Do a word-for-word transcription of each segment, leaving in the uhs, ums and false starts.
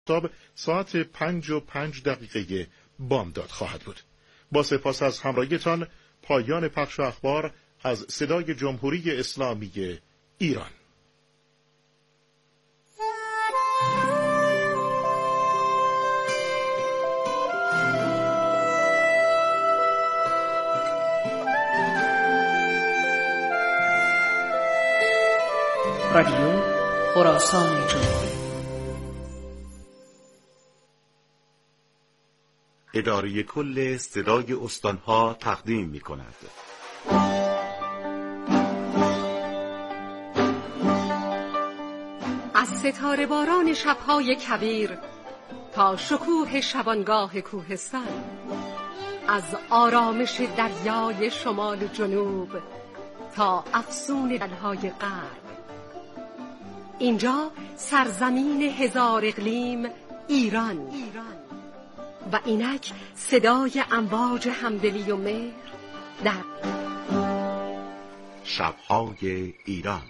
آفتاب ساعت پنج و پنج دقیقه بامداد خواهد بود. با سپاس از همراهیتان، پایان پخش و اخبار از صدای جمهوری اسلامی ایران. رادیو خراسان جمهوری. اداره کل صدای استانها تقدیم می کند. از ستاره باران شبهای کویر تا شکوه شبانگاه کوهستان، از آرامش دریای شمال و جنوب تا افسون دلهای غرب، اینجا سرزمین هزار اقلیم ایران و اینک صدای امواج همدلی و مهر در شبهای ایران.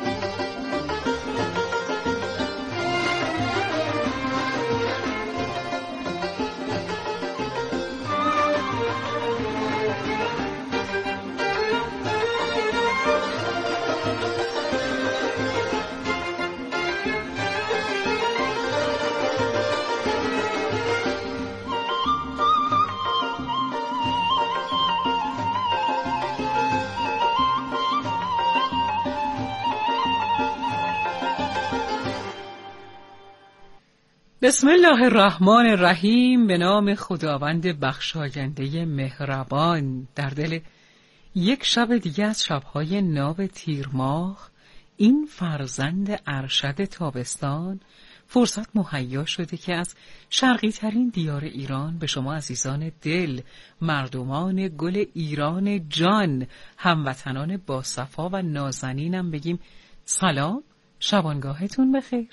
بسم الله الرحمن الرحیم. به نام خداوند بخشاینده مهربان. در دل یک شب دیگه از شبهای ناب تیر ماه، این فرزند ارشد تابستان، فرصت مهیا شده که از شرقی ترین دیار ایران به شما عزیزان دل، مردمان گل ایران جان، هموطنان با صفا و نازنینم بگیم سلام، شبانگاهتون بخیر.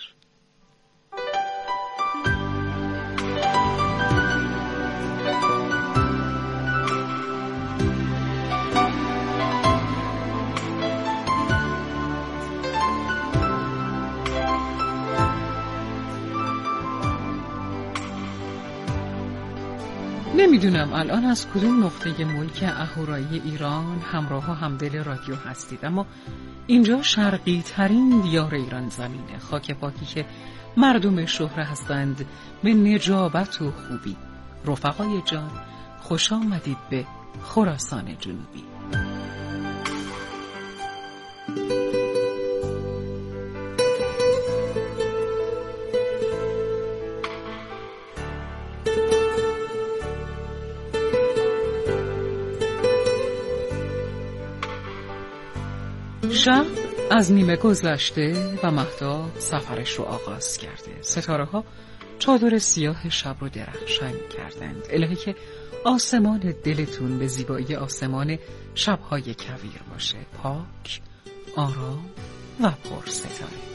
نمیدونم الان از کدوم نقطه ملک اهورایی ایران همراه و همدل رادیو هستید، اما اینجا شرقی ترین دیار ایران زمینه، خاک پاکی که مردم شهره هستند به نجابت و خوبی. رفقای جان، خوش آمدید به خراسان جنوبی. شب از نیمه گذشته و مهتاب سفرش رو آغاز کرده. ستاره ها چادر سیاه شب رو درخشان کردند. الهی که آسمان دلتون به زیبایی آسمان شبهای کویر باشه، پاک، آرام و پر ستاره.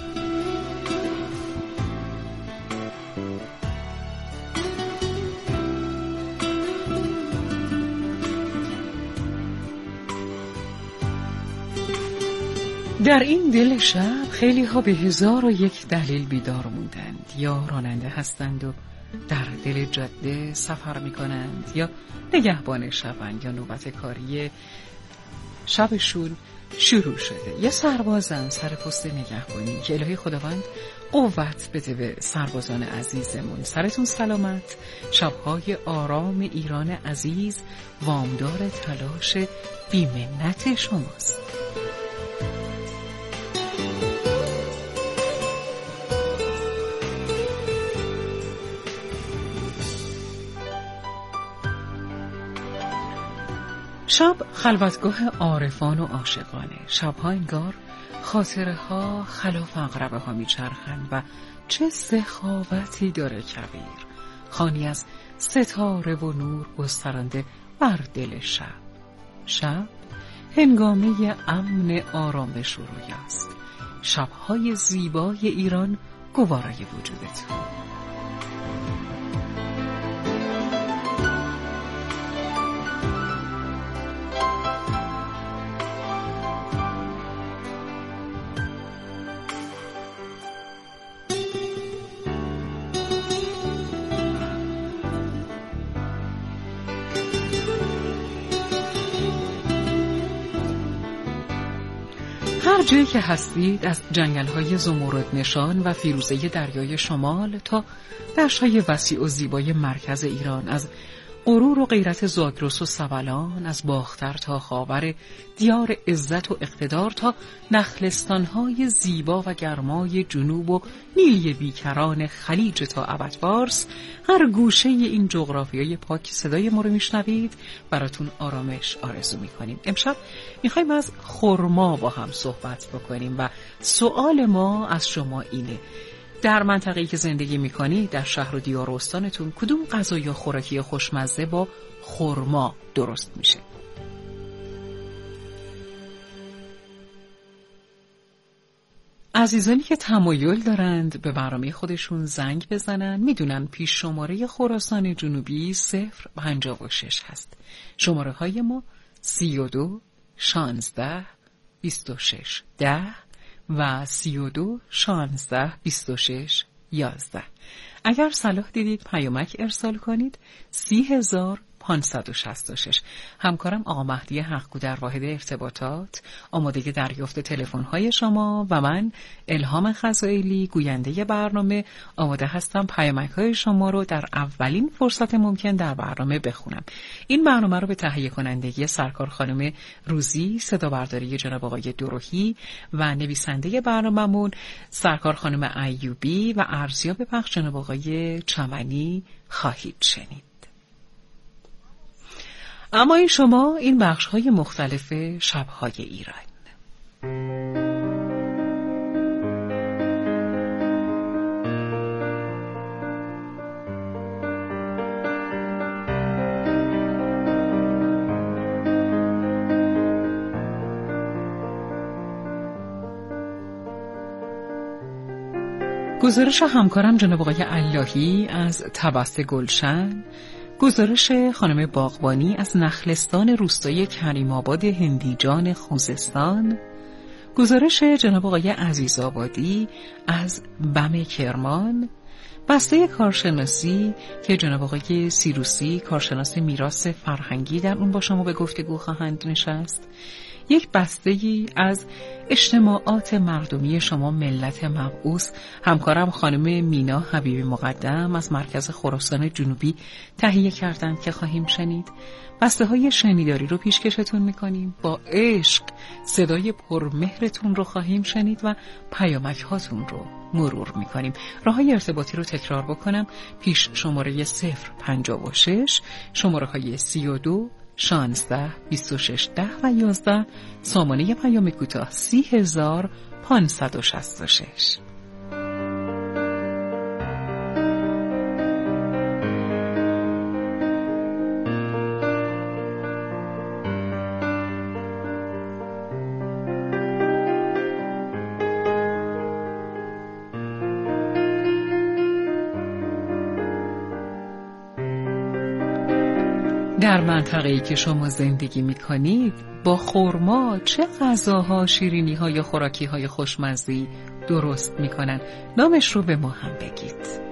در این دل شب خیلی ها به هزار و یک دلیل بیدار موندند، یا راننده هستند و در دل جاده سفر می کنند، یا نگهبان شبند، یا نوبت کاری شبشون شروع شده، یا سربازن سر پست نگهبانی. که الهی خداوند قوت بده به سربازان عزیزمون. سرتون سلامت. شبهای آرام ایران عزیز وامدار تلاش بی‌منت شماست. شب خلوتگاه عارفان و عاشقانه. شبها انگار خاطره ها خلاف عقربه ها میچرخند و چه سخاوتی داره کویر، خانی از ستاره و نور گسترانده بر دل شب. شب هنگامه امن آرامش و رویاست. شبهای زیبای ایران گوارای وجودتون. جایی که هستید، از جنگل‌های زمرد نشان و فیروزه دریای شمال تا دشت‌های وسیع و زیبای مرکز ایران، از غرور و غیرت زاگرس و سبلان، از باختر تا خاور، دیار عزت و اقتدار تا نخلستان‌های زیبا و گرمای جنوب و نیلی بیکران خلیج تا ابدفارس، هر گوشه این جغرافیای پاک صدای ما رو میشنوید براتون آرامش آرزو میکنیم. امشب میخوایم از خرما با هم صحبت بکنیم و سوال ما از شما اینه: در منطقه‌ای که زندگی می‌کنید، در شهر و دیار و استانتون، کدوم غذا یا خوراکی خوشمزه با خرما درست میشه؟ عزیزانی که تمایل دارند به برنامه خودشون زنگ بزنن میدونن پیش شماره خراسان جنوبی صفر پنجاه و شش هست. شماره های ما سی و دو شانزده بیست و شش ده و سی و دو شانزده بیست و شش یازده. اگر صلاح دیدید پیامک ارسال کنید سی هزار پانصد و شصت و شش. همکارم آقا مهدی حقگو در واحد ارتباطات آماده دریافت تلفن‌های شما و من الهام خزائلی گوینده برنامه آماده هستم پیامک‌های شما رو در اولین فرصت ممکن در برنامه بخونم. این برنامه رو به تهیه کنندگی سرکار خانم روزی، صدا برداری جناب آقای دروحی و نویسنده برنامه‌مون سرکار خانم ایوبی و ارزیاب پخش جناب آقای چمنی خواهید شنید. اما این شما این بخش‌های مختلف شب‌های ایران. گزارش همکارم جناب آقای اللهی از طبس گلشن، گزارش خانم باغبانی از نخلستان روستای کریم آباد هندیجان خوزستان، گزارش جناب آقای عزیزآبادی از بم کرمان، بسته کارشناسی که جناب آقای سیروسی کارشناس میراث فرهنگی در اون با شما به گفتگو خواهند نشست، یک بسته‌ای از اجتماعات مردمی شما ملت مبعوث همکارم خانم مینا حبیبی مقدم از مرکز خراسان جنوبی تهیه کردند که خواهیم شنید. بسته‌های شنیداری رو پیشکشتون می‌کنیم، با عشق صدای پرمهرتون رو خواهیم شنید و پیامک هاتون رو مرور می‌کنیم. راه‌های ارتباطی رو تکرار بکنم: پیش شماره صفر پنجاه و شش، شماره‌های سی و دو شانزده بیست و شش ده و یازده، سامانه پیام کوتاه سی هزار پانصد و شصت و شش. در منطقه‌ای که شما زندگی می‌کنید با خرما چه غذاها، شیرینی‌ها یا خوراکی‌های خوشمزه‌ای درست می‌کنن؟ نامش رو به ما هم بگید.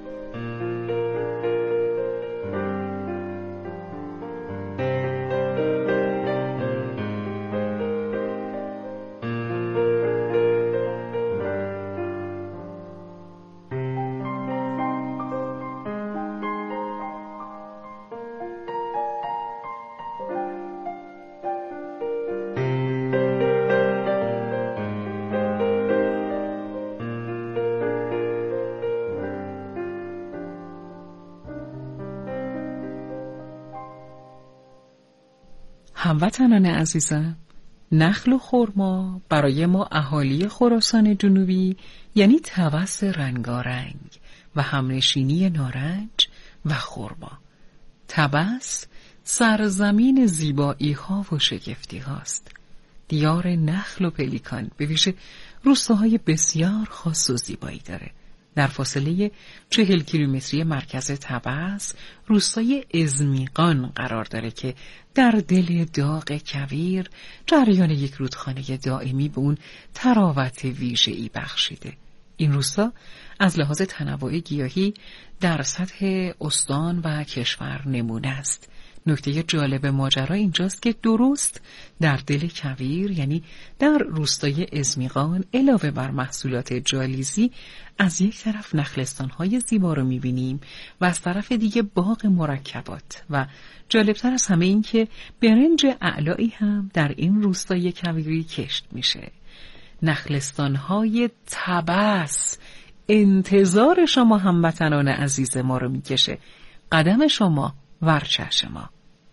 هموطنان عزیزم، نخل و خرما برای ما اهالی خراسان جنوبی یعنی طبس رنگارنگ و همنشینی نارنج و خرما. طبس سرزمین زیبایی ها و شگفتی هاست، دیار نخل و پلیکان، به ویژه روستاهای بسیار خاص و زیبایی داره. در فاصله چهل کیلومتری مرکز طبس روستای ازمیقان قرار داره که در دل داغ کویر جریان یک رودخانه دائمی به اون تراوت ویژه‌ای بخشیده. این روستا از لحاظ تنوع گیاهی در سطح استان و کشور نمونه است. نکته جالب ماجرا اینجاست که درست در دل کویر، یعنی در روستای ازمیقان، علاوه بر محصولات جالیزی، از یک طرف نخلستان‌های زیبا رو می‌بینیم و از طرف دیگه باغ مرکبات و جالبتر از همه این که برنج اعلایی هم در این روستای کویری کشت میشه. نخلستان‌های تبس انتظار شما هموطنان عزیز ما رو میکشه. قدم شما ورچش ما.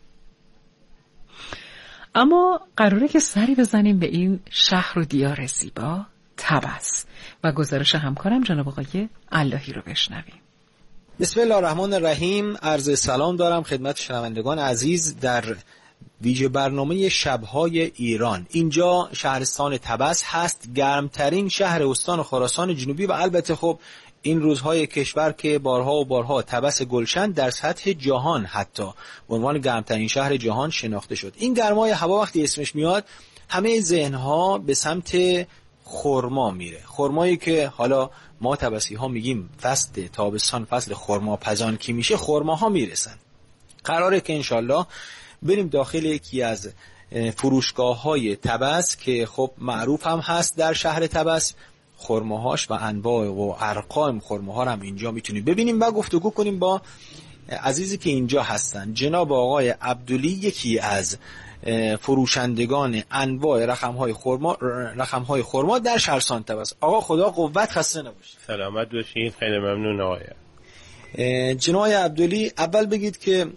اما قراره که سری بزنیم به این شهر و دیار زیبا تبس و گزارش همکارم جناب آقای اللهی رو بشنویم. بسم الله الرحمن الرحیم. عرض سلام دارم خدمت شنوندگان عزیز در ویژه برنامه شب‌های ایران. اینجا شهرستان تبس هست، گرمترین شهر استان خراسان جنوبی و البته خب این روزهای کشور که بارها و بارها تبس گلشن در سطح جهان حتی به عنوان گرمترین شهر جهان شناخته شد. این گرمای هوا وقتی اسمش میاد همه ذهنها به سمت خرما میره. خرمایی که حالا ما تبسی ها میگیم فصل تابستان فصل خرما پزان کی میشه، خرماها میرسن. قراره که انشالله بریم داخل یکی از فروشگاه های تبس که خب معروف هم هست در شهر تبس، خرماهاش و انواع و ارقام خرماها هم اینجا میتونیم ببینیم و گفتگو کنیم با عزیزی که اینجا هستن، جناب آقای عبدلی، یکی از فروشندگان انواع رقم‌های خرما رقم‌های خرما در شهرستان تبس. آقا خدا قوت، خسته نباشید. سلامت باشید. خیلی ممنون آقای. جناب آقای عبدلی، اول بگید که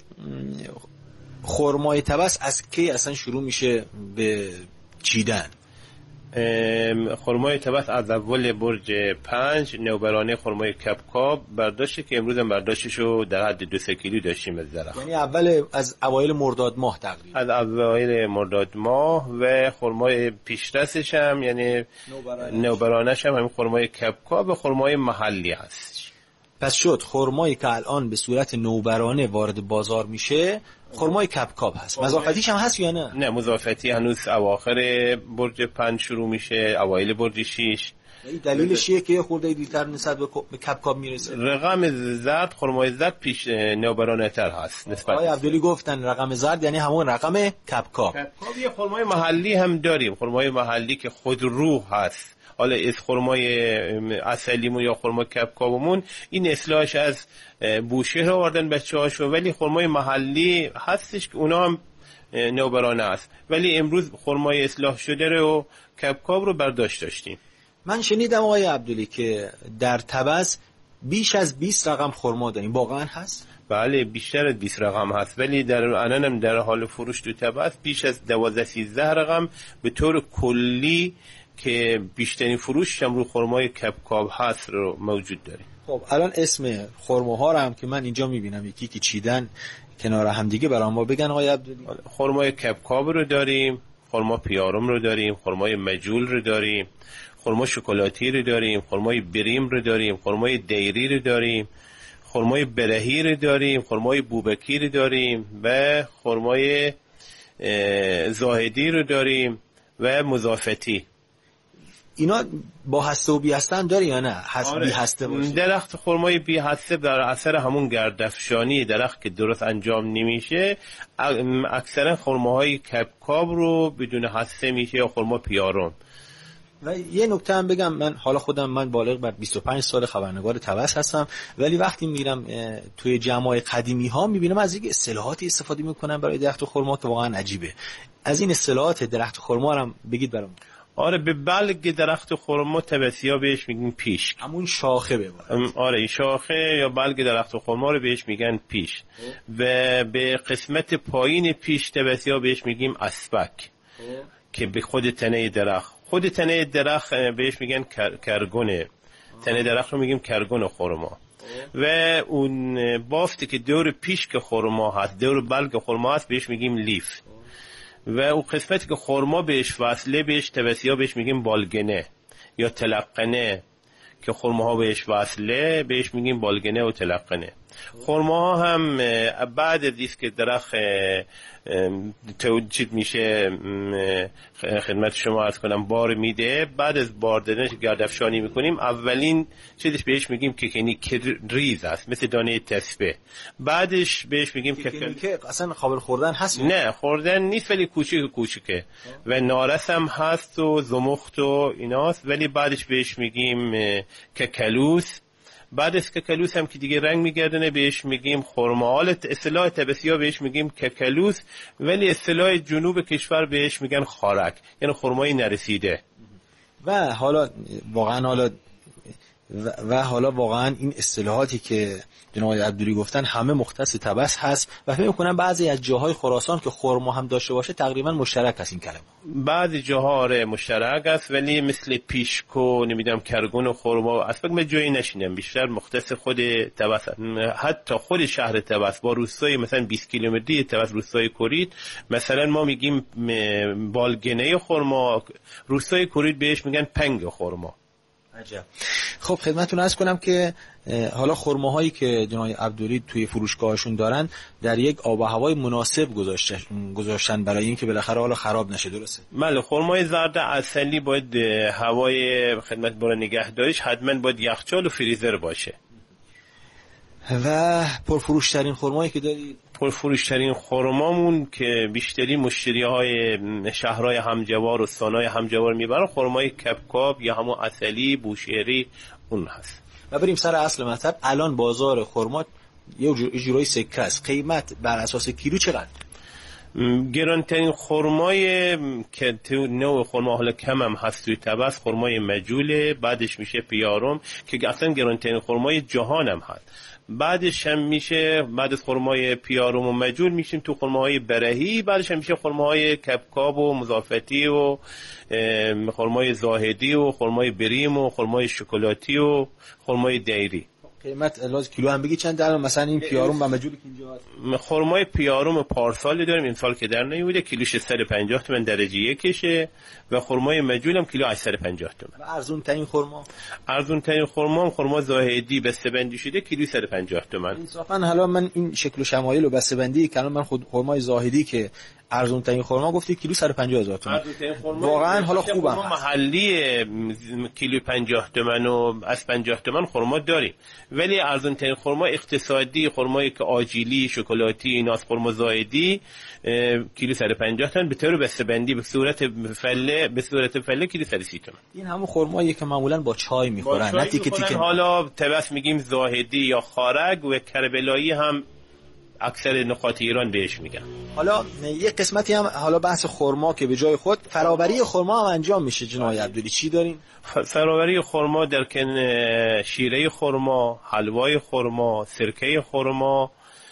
خرمای تبس از کی اصلا شروع میشه به چیدن؟ خرمای تبس از اول برج پنج نوبرانه خرمای کپکاب برداشته که امروز هم برداشتشو در حد دو سه کیلو داشتیم از درخت. یعنی اول از اوایل مرداد ماه تقریبا. از اوایل مرداد ماه. و خرمای پیشرسش هم یعنی نوبرانه‌ش هم همین خرمای کپکاب و خرمای محلی هست. پس شد خرمایی که الان به صورت نوبرانه وارد بازار میشه خرمای کپکاب هست. مضافتیش هم هست یا نه؟ نه، مضافتی هنوز اواخر برج پنج شروع میشه، اوایل برج شش. دلیلش چیه که خورده دیرتر نسبت به کپکاب میرسه؟ رقم زرد، خرمای زرد پیش نوبرانه تر هست نسبت. آقای عبدلی گفتن رقم زرد یعنی همون رقم کپکاب. کپکاب یه خرمای محلی هم داریم، خرمای محلی که خود روح هست. حالا از خرمای اصلیمون یا خرمای کپکابمون این اصلاحش از بوشهر آوردن بچه‌هاشو، ولی خرمای محلی هستش که اونا هم نوبرانه است، ولی امروز خرمای اصلاح شده رو کپکاب رو برداشت داشتیم. من شنیدم آقای عبدلی که در تبس بیش از بیست رقم خرما داریم، واقعا هست؟ بله، بیشتر از بیست رقم هست، ولی در الانم در حال فروش تو تبس بیش از دوازده سیزده رقم به طور کلی که بیشترین فروش هم رو خرمای کپکاب هست رو موجود داریم. خب الان اسم خرماها رو هم که من اینجا میبینم یکی که چیدن کنار هم دیگه برام ما بگن آقای عبدلی. خرمای کپکاب رو داریم، خرما پیارم رو داریم، خرمای مجول رو داریم، خرما شکلاتی رو داریم، خرمای بریم رو داریم، خرمای دیری رو داریم، خرمای برهی رو داریم، خرمای بوبکی رو داریم و خرمای زاهدی رو داریم و مضافتی. اینا با هسته و بی هسته داره یا نه؟ هست آره. بی هسته باشه. درخت خرمای بی هسته در اثر همون گردافشانی درخت که درست انجام نمیشه، اکثرا خرماهای کپکاب رو بدون هسته میشه یا خرما پیارم. و یه نکته هم بگم، من حالا خودم من بالغ بر بیست و پنج سال خبرنگار تبس هستم، ولی وقتی میرم توی جمع‌های قدیمی ها میبینم از یک اصطلاحاتی استفاده میکنن برای درخت خرما که واقعا عجیبه. از این اصطلاحات درخت خرما هم بگید برام. آره، به بلگ درخت خرما تبسیا بهش میگن پیش. همون شاخه ببره. آره، شاخه یا بلگ درخت خرما رو بهش میگن پیش. و به قسمت پایین پیش تبسیا بهش میگیم اسپک که به خود تنه درخت، خود تنه درخت بهش میگن کر... کرگونه. تنه درخت رو میگیم کرگون خرما. و اون بافتی که دور پیش که خرما هست، دور بلگ خرما هست، بهش میگیم لیف. و اون قسمتی که خرما بهش وصله بهش توسیا بهش میگیم بالگنه یا تلقنه که خرماها بهش وصله بهش میگیم بالگنه و تلقنه. خرماها هم بعد از اینکه که درخت تولید میشه خدمت شما عرض کنم بار میده، بعد از بار دادنش گردافشانی میکنیم. اولین چیزش بهش میگیم ککنی که ریز است، مثل دانه تسبیح. بعدش بهش میگیم ککنی که اصلا قابل خوردن هست؟ نه خوردن نیست، ولی کوچیک کوچیکه و نارس هم هست و زمخت و ایناست، ولی بعدش بهش میگیم ککلوس. بعد از ککلوس هم که دیگه رنگ میگردنه بهش میگیم خرما. حالا اصطلاح تبسیا بهش میگیم ککلوس، ولی اصطلاح جنوب کشور بهش میگن خارک، یعنی خرمای نرسیده. و حالا واقعا حالا و, و حالا واقعا این اصطلاحاتی که جناب عبدولی گفتن همه مختص طبس هست و فکر می‌کنم بعضی از جاهای خراسان که خرما هم داشته باشه تقریبا مشترک است این کلمه. بعضی جاها آره مشترک است، ولی مثل پیشکو نمیدونم کرگون و خرما اصلا من جایی نشینم، بیشتر مختص خود طبس. حتی خود شهر طبس با روستای مثلا بیست کیلومتری طبس روستای کرید، مثلا ما میگیم بالگنه خرما، روستای کرید بهش میگن پنگ خرما. عجب. خب خدمتتون عرض کنم که حالا خرماهایی که جناب عبدولی توی فروشگاهشون دارن در یک آب و هوای مناسب گذاشتن گذاشتن برای اینکه بالاخره حالا خراب نشه، درسته؟ بله، خرمای زرد اصلی باید هوای خدمت برای نگهداریش حتما باید یخچال و فریزر باشه. و پرفروشترین خرمایی که دارید؟ پرفروشترین خرمامون که بیشتری مشتری های شهرهای همجوار و استانهای همجوار میبرن خرمای کپکاب یا همون اصلی بوشهری اون هست. و بریم سر اصل مطلب. الان بازار خرما یه جورایی سکه است، قیمت بر اساس کیلو چقدر؟ گرانترین خرمای که تو نوع خرما حالا کم هم هست توی طبس خرمای مجوله، بعدش میشه پیارم که اصلا گرانترین خرمای جهان هم هست. بعدش هم میشه بعد از خرمای پیارم و مجول میشیم تو خرماهای برهی، بعدش هم میشه خرماهای کپکاب و مضافتی و خرمای زاهدی و خرمای بریم و خرمای شکلاتی و خرمای دیری. قیمت الاز کیلو هم بگی چند الان مثلا این پیارم و مجولی که اینجا هست؟ خرمای پیارم پارسال داریم، این سال که در نیومده کیلوش صد و پنجاه تومن درجه یکشه و خرمای مجول هم کیلو هشتصد و پنجاه تومن. و ارزون ترین خرما؟ ارزون ترین خرما هم خرما زاهدی بسته بندی شده کیلو صد و پنجاه تومن. انصافا حالا من این شکل و شمایل و بسته بندی که الان من خود خرمای زاهدی که ارزون ترین خرما گفتی کیلو صد و پنجاه هزار تومان، واقعا حالا خوبه. ما محلی کیلو پنجاه تومن و از پنجاه تومن خرما داریم، ولی ارزون ترین خرما اقتصادی خرمایی که آجیلی شکلاتی ایناس خرما زاهدی کیلو صد و پنجاه تومن به طور بسته بندی به صورت فله به صورت فله کیلو صد و سی تومن. این همون خرمایی که معمولا با چای میخورن، نه تیکه تیکه. حالا طبس میگیم زاهدی یا خارک و کربلایی هم اکثر نقاط ایران بهش میگن. حالا یک قسمتی هم حالا بحث خرما که به جای خود فرآوری خرما هم انجام میشه. جناب عبدولی چی دارین؟ فرآوری خرما در کن شیره خرما، حلوای خرما، سرکه خرما،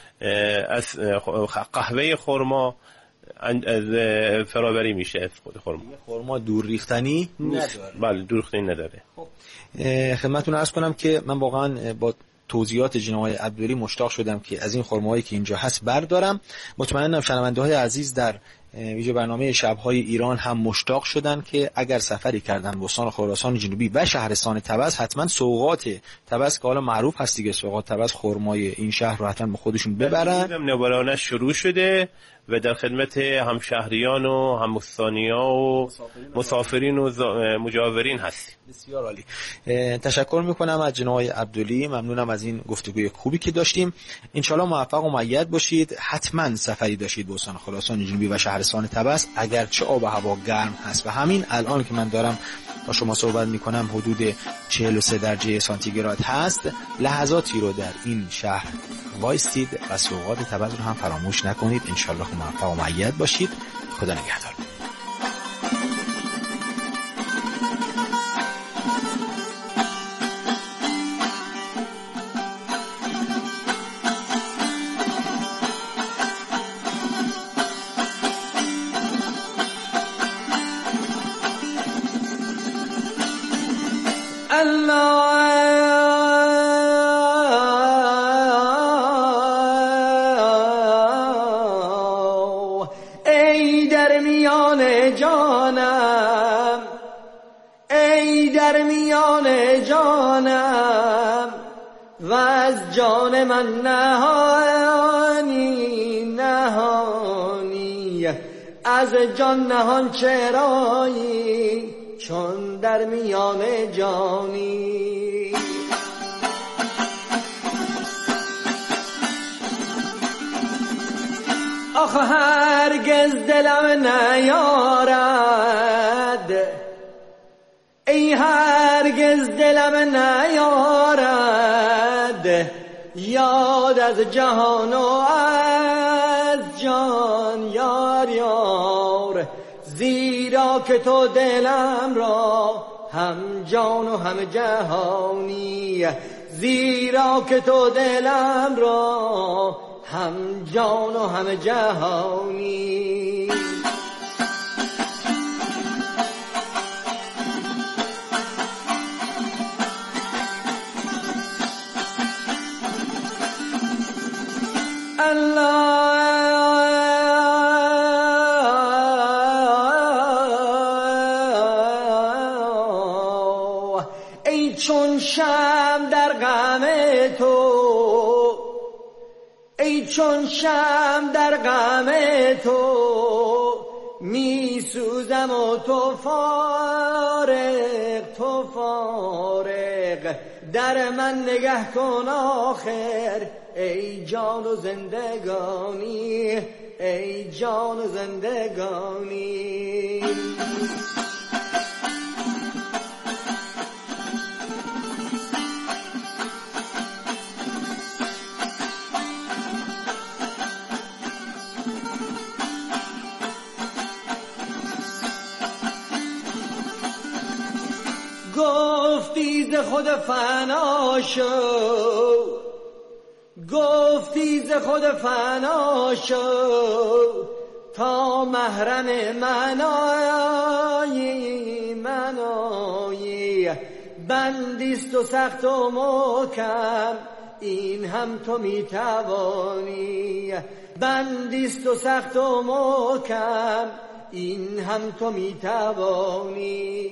از قهوه خرما از فرآوری میشه از خود خرما. خرما دور ریختنی نداره. بله دور ریختنی نداره. خب خدمتتون عرض کنم که من واقعا با توضیحات جناب عبدولی مشتاق شدم که از این خرماهایی که اینجا هست بردارم. مطمئنم شنونده‌های عزیز در ویژه برنامه شب‌های ایران هم مشتاق شدن که اگر سفری کردن بستان خراسان جنوبی و شهرستان طبس حتما سوغات طبس که حالا معروف هست دیگه، سوغات طبس خرمای این شهر رو حتما با خودشون ببرن. نوبرانه شروع شده و در خدمت همشهریان و همستانی‌ها و مسافرین و مجاورین هستی. بسیار عالی. تشکر میکنم از جناب عبدولی، ممنونم از این گفتگوی خوبی که داشتیم. انشالله موفق و مؤید باشید. حتما سفری داشتید به استان خراسان جنوبی و شهرستان طبس، اگرچه آب و هوا گرم هست و همین الان که من دارم با شما صحبت میکنم حدود چهل و سه درجه سانتیگراد هست. لحظاتی رو در این شهر وایستید و سوغات طبس رو هم فراموش نکنید. انشالله موفق و مؤید باشید. خدا نگهدار. ای در میان جان من نهانی نهانی، از جان نهان چرایی چون در میان جانی. آخه هرگز دلم نیارد، ای هرگز دلم نیارد یاد از جهان و از جان یار یار، زیرا که تو دلم را هم جان و هم جهانی، زیرا که تو دلم را هم جان و هم جهانی. الله ای چون شمع در غم تو، ای چون شمع در غم تو، می سوزم و تو فارغ تو فارغ، در من نگه کن آخر ای جان و زندگانی، ای جان و زندگانی. گفتی ز خود فنا شو، گفتی ز خود فنا شو، تا محرم منایی منایی، بندیست و سخت و محکم این هم تو میتوانی، بندیست و سخت و محکم این هم تو میتوانی.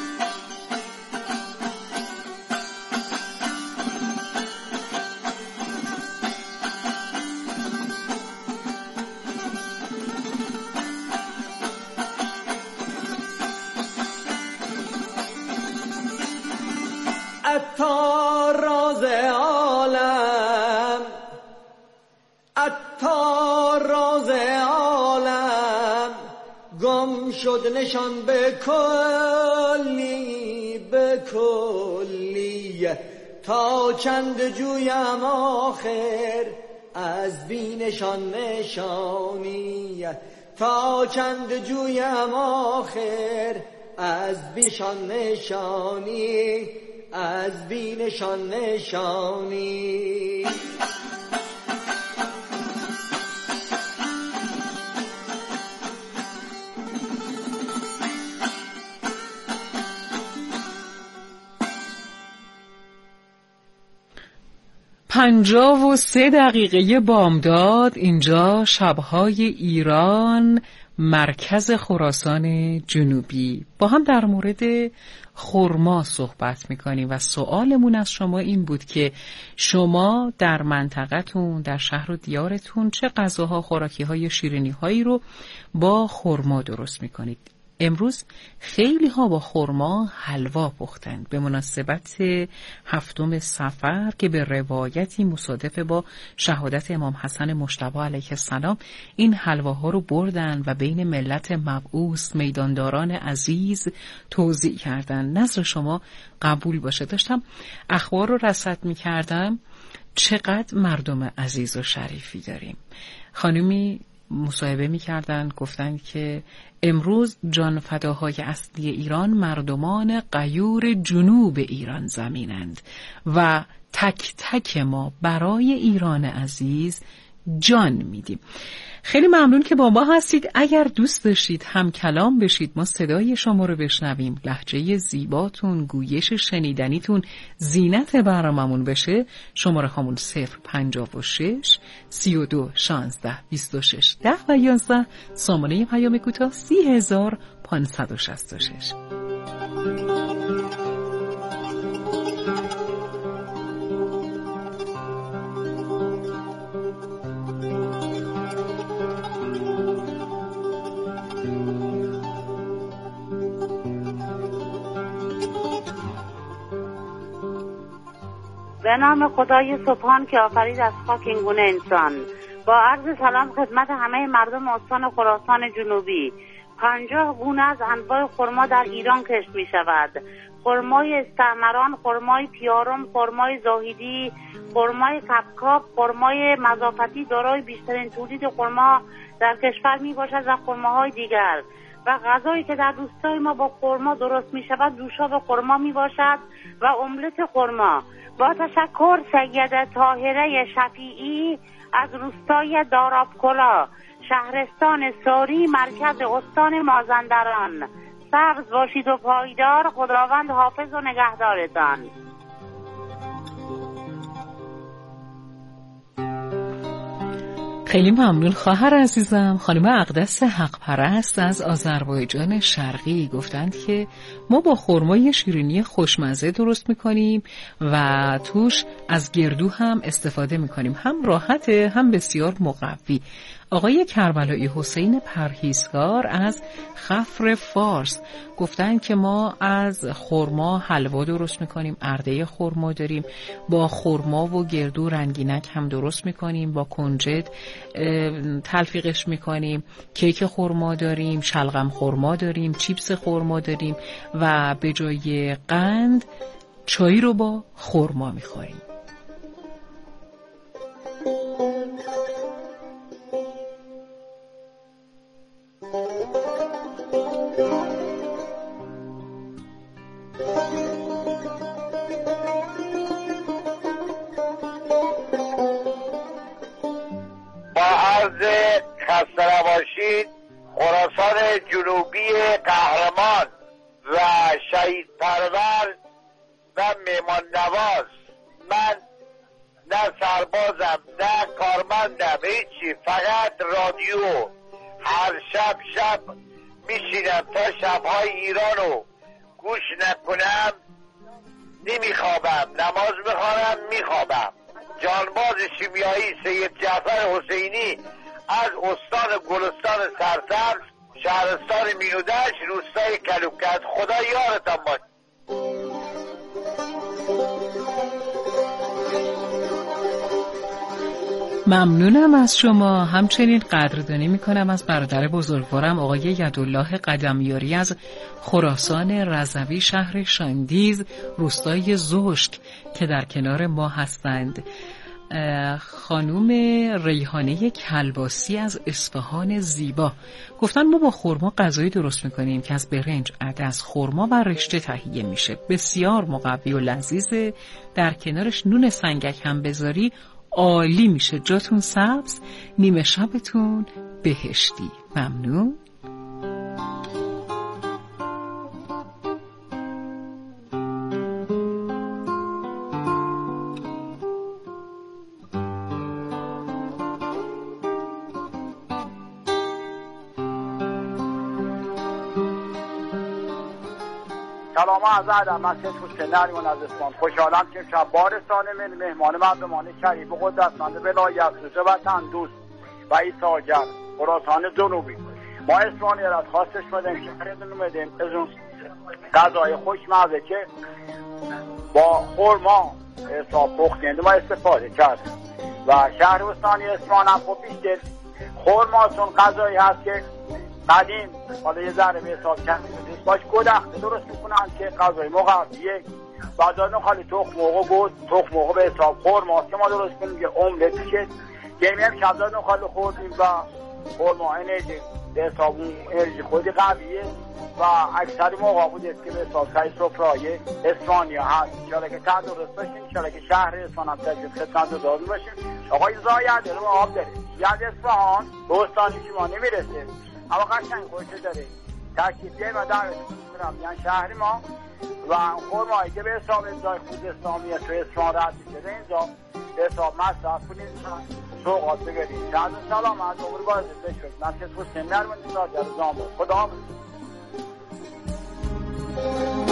عطار راز عالم، عطار راز عالم، گم شد نشان به کلی به کلی، تا چند جویم آخر از بی نشان نشانی، تا چند جویم آخر از بی نشان نشانی، از بی نشان نشانی. پنجاه و سه دقیقه بامداد، اینجا شبهای ایران، مرکز خراسان جنوبی. با هم در مورد خرما صحبت میکنیم و سوالمون از شما این بود که شما در منطقتون، در شهر و دیارتون چه غذاها، خوراکی‌های، شیرینی‌هایی رو با خرما درست میکنید. امروز خیلی ها با خرما حلوا پختند به مناسبت هفتم صفر که به روایتی مصادف با شهادت امام حسن مجتبی علیه السلام این حلواها رو بردن و بین ملت مبعوث، میدانداران عزیز توزیع کردن. نظر شما قبول باشه. داشتم اخبار رو رصد می کردم چقدر مردم عزیز و شریفی داریم. خانمی مصاحبه می کردن، گفتن که امروز جان فداهای اصلی ایران مردمان غیور جنوب ایران زمینند و تک تک ما برای ایران عزیز جان میدیم. خیلی ممنون که با ما هستید. اگر دوست داشتید هم کلام بشید، ما صدای شما رو بشنویم، لهجه زیباتون، گویش شنیدنیتون زینت برناممون بشه، شماره هامون صفر پنجاه و شش سی و دو شانزده بیست و شش ده و یازده، سامانه پیام کوتاه سی هزار پانصد و شصت و شش. به نام خدای سبحان که آفرید از خاک این گونه انسان. با عرض سلام خدمت همه مردم استان خراسان جنوبی. پنجاه گونه از انواع خرما در ایران کشت می شود. خرمای استعمران، خرمای پیارم، خرمای زاهدی، خرمای کپکاپ، خرمای مضافتی دارای بیشترین تولید خرما در کشور می باشد و خرماهای دیگر. و غذایی که در روستای ما با خرما درست می شود دوشاب خرما می باشد و املت خرما. با تشکر سیده طاهره شفیعی از روستای دارابکلا، شهرستان ساری، مرکز استان مازندران. سبز باشید و پایدار. خداوند حافظ و نگهدارتان. خیلی ممنون خواهر عزیزم. خانم اقدس حق پرست از آذربایجان شرقی گفتند که ما با خرمای شیرینی خوشمزه درست میکنیم و توش از گردو هم استفاده میکنیم، هم راحته هم بسیار مقوی. آقای کربلایی حسین پرهیزکار از خفر فارس گفتن که ما از خرما حلوا درست میکنیم، ارده خرما داریم، با خرما و گردو رنگینک هم درست میکنیم، با کنجد تلفیقش میکنیم، کیک خرما داریم، شلغم خرما داریم، چیپس خرما داریم و به جای قند چای رو با خرما میخوریم. خسته نباشید. خراسان جنوبی قهرمان و شهید پرور و مهمان نواز. من نه سربازم نه کارمندم، هیچی، فقط رادیو هر شب شب میشینم تا شبهای ایرانو گوش نکنم نمیخوابم، نماز میخوانم میخوابم. جانباز شیمیایی سید جعفر حسینی از استان گلستان سرسبز، شهرستان مینودش، روستای کلوکت. خدا یارتان باشه. ممنونم از شما. همچنین قدردانی میکنم از برادر بزرگوارم آقای یدالله قدمیاری از خراسان رضوی، شهر شاندیز، روستای زوشک که در کنار ما هستند. خانوم ریحانه کلباسی از اصفهان زیبا گفتن ما با خرما غذایی درست میکنیم که از برنج، عدس، خرما و رشته تهیه میشه. بسیار مقوی و لذیذه. در کنارش نون سنگک هم بذاری عالی میشه. جاتون سبز، نیمه شبتون بهشتی. ممنون. سلام عرض ادب. من سید حسین نریمان از اصفهان. خوشحالم که شب بارستان من مهمان مردمان شریف و قدرتمند ولایت وطن دوست و ایثارگر خراسان جنوبی. ما اصفهانی را خواستش بدیم شهرتون اومدیم از اون غذای خوشمزه که با خرما حساب پختنده ما استفاده کردیم و شهر استانی اصفهان هم خب بیشتر خرما چون غذایی هست که قدیم حالا یه ذره به حساب کردیم باش گدخته درست میکنن که غذای مقویه. بعد از اون خالی تخم مرغ بود، تخم مرغ به حساب خرما که ما درست کنیم که املت میشه که میام شب اون خالی خوردیم و خرما انرژی به حساب اون انرژی خودی قویه و اکثر موقع بوده که به حساب سعی سفرهای اصفهانی هست. انشاءالله که تندرست باشیم، انشاءالله که شهر اصفهان هم تشریف خدمت داریم باشیم. آقای زاید رو آب داره یاد اصفهان به استانی شما نمیرسه اما قشنگ خوشه داره تشریف بیاییم و دعوتتون میکنم یعنی شهر ما و خرمایی که به حساب ازای خود اسلامیه تو اصفهان رد میشه اینجا به حساب مصرف کنید سوقات بگرید. شهر سلام از عمر باید بشود. من سید حسین نرمانی ساده از زامن. خدا حافظ.